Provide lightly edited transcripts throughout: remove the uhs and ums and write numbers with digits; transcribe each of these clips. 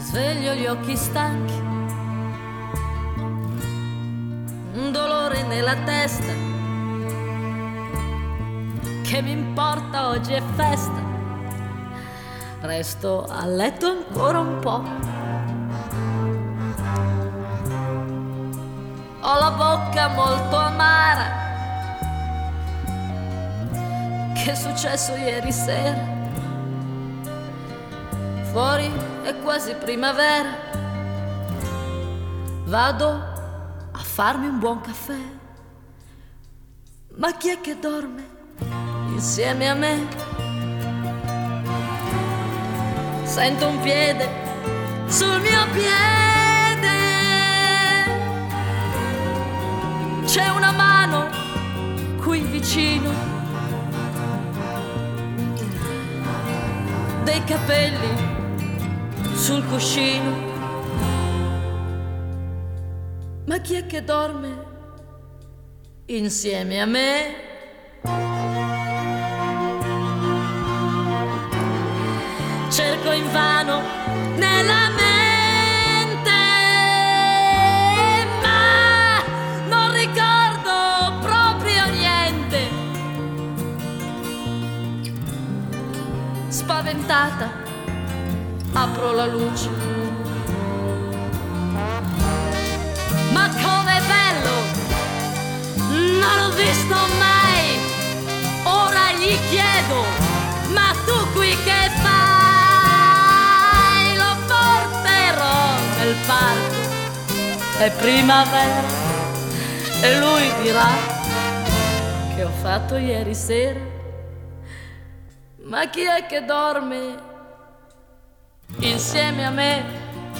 Sveglio gli occhi stanchi, un dolore nella testa. Che mi importa, oggi è festa. Resto a letto ancora un po'. Ho la bocca molto amara. Che è successo ieri sera? Fuori è quasi primavera. Vado a farmi un buon caffè. Ma chi è che dorme insieme a me? Sento un piede sul mio piede. C'è una mano qui vicino. Dei capelli sul cuscino. Ma chi è che dorme insieme a me? Cerco invano nella mente, ma non ricordo proprio niente. Spaventata apro la luce. Ma com'è bello, non l'ho visto mai. Ora gli chiedo, ma tu qui che fai? Lo porterò nel parco, è primavera, e lui dirà che ho fatto ieri sera. Ma chi è che dorme insieme a me?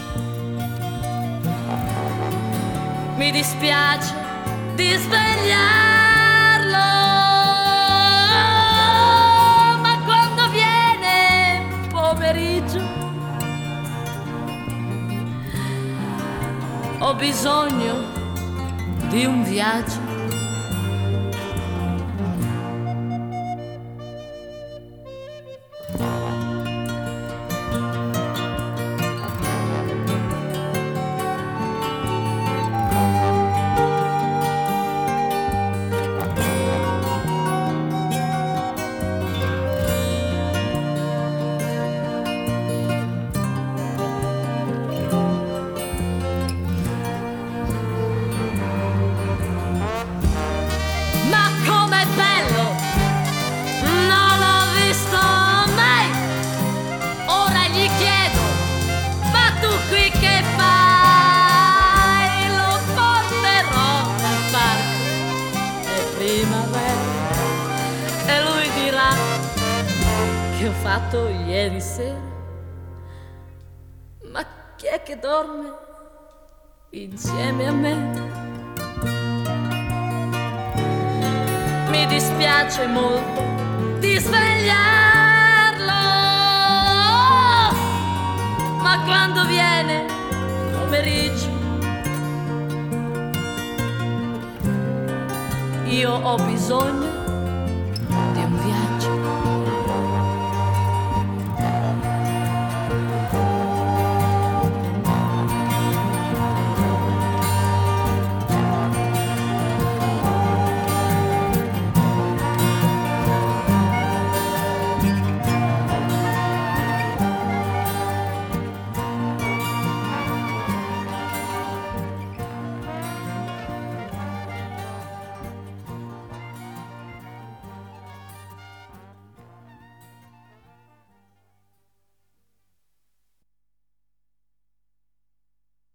Mi dispiace di svegliarlo, ma quando viene pomeriggio ho bisogno di un viaggio. E lui dirà che ho fatto ieri sera. Ma chi è che dorme insieme a me? Mi dispiace molto di svegliarlo, ma quando viene pomeriggio io ho bisogno